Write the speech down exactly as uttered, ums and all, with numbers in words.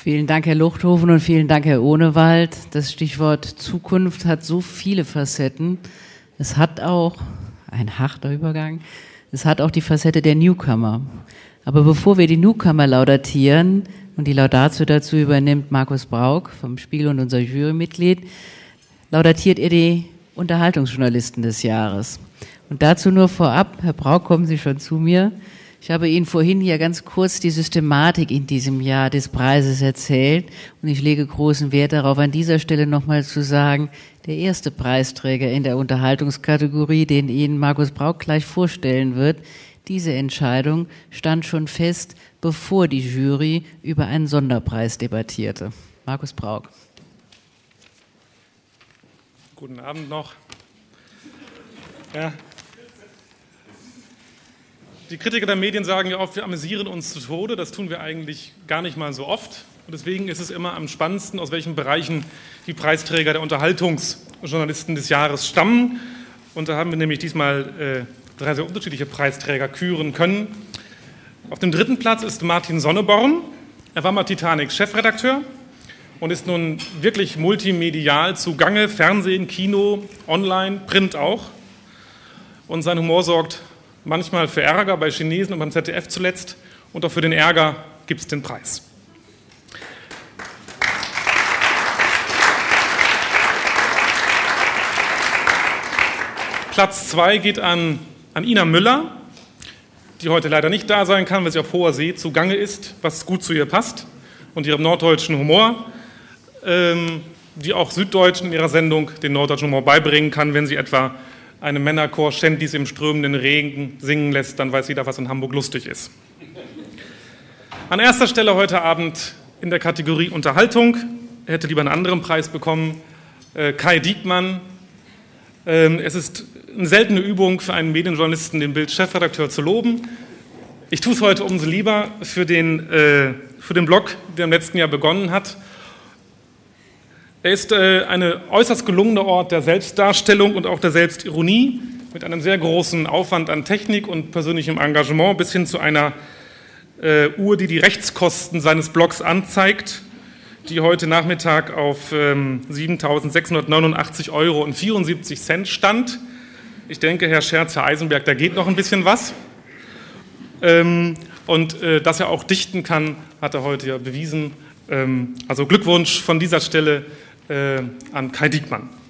Vielen Dank, Herr Luchthofen, und vielen Dank, Herr Ohnewald. Das Stichwort Zukunft hat so viele Facetten. Es hat auch, ein harter Übergang, es hat auch die Facette der Newcomer. Aber bevor wir die Newcomer laudatieren, und die Laudatio dazu übernimmt Markus Brauck vom Spiegel und unser Jurymitglied, laudatiert ihr die Unterhaltungsjournalisten des Jahres. Und dazu nur vorab, Herr Brauck, kommen Sie schon zu mir. Ich habe Ihnen vorhin hier ganz kurz die Systematik in diesem Jahr des Preises erzählt und ich lege großen Wert darauf, an dieser Stelle nochmal zu sagen, der erste Preisträger in der Unterhaltungskategorie, den Ihnen Markus Brauck gleich vorstellen wird, diese Entscheidung stand schon fest, bevor die Jury über einen Sonderpreis debattierte. Markus Brauck. Guten Abend noch. Ja. Die Kritiker der Medien sagen ja oft, wir amüsieren uns zu Tode. Das tun wir eigentlich gar nicht mal so oft. Und deswegen ist es immer am spannendsten, aus welchen Bereichen die Preisträger der Unterhaltungsjournalisten des Jahres stammen. Und da haben wir nämlich diesmal äh, drei sehr unterschiedliche Preisträger küren können. Auf dem dritten Platz ist Martin Sonneborn. Er war mal Titanic-Chefredakteur und ist nun wirklich multimedial zugange. Fernsehen, Kino, Online, Print auch. Und sein Humor sorgt manchmal für Ärger bei Chinesen und beim Z D F zuletzt. Und auch für den Ärger gibt es den Preis. Platz zwei geht an, an Ina Müller, die heute leider nicht da sein kann, weil sie auf hoher See zugange ist, was gut zu ihr passt und ihrem norddeutschen Humor, ähm, die auch Süddeutschen in ihrer Sendung den norddeutschen Humor beibringen kann, wenn sie etwa einem Männerchor Shanties im strömenden Regen singen lässt, dann weiß jeder, was in Hamburg lustig ist. An erster Stelle heute Abend in der Kategorie Unterhaltung, er hätte lieber einen anderen Preis bekommen, äh, Kai Diekmann. Ähm, es ist eine seltene Übung für einen Medienjournalisten, den Bild-Chefredakteur zu loben. Ich tue es heute umso lieber für den, äh, für den Blog, der im letzten Jahr begonnen hat. Er ist äh, eine äußerst gelungener Ort der Selbstdarstellung und auch der Selbstironie, mit einem sehr großen Aufwand an Technik und persönlichem Engagement bis hin zu einer äh, Uhr, die die Rechtskosten seines Blogs anzeigt, die heute Nachmittag auf ähm, siebentausendsechshundertneunundachtzig Euro und vierundsiebzig Cent stand. Ich denke, Herr Scherz, Herr Eisenberg, da geht noch ein bisschen was. Ähm, und äh, dass er auch dichten kann, hat er heute ja bewiesen. Ähm, also Glückwunsch von dieser Stelle äh, an Kai Diekmann.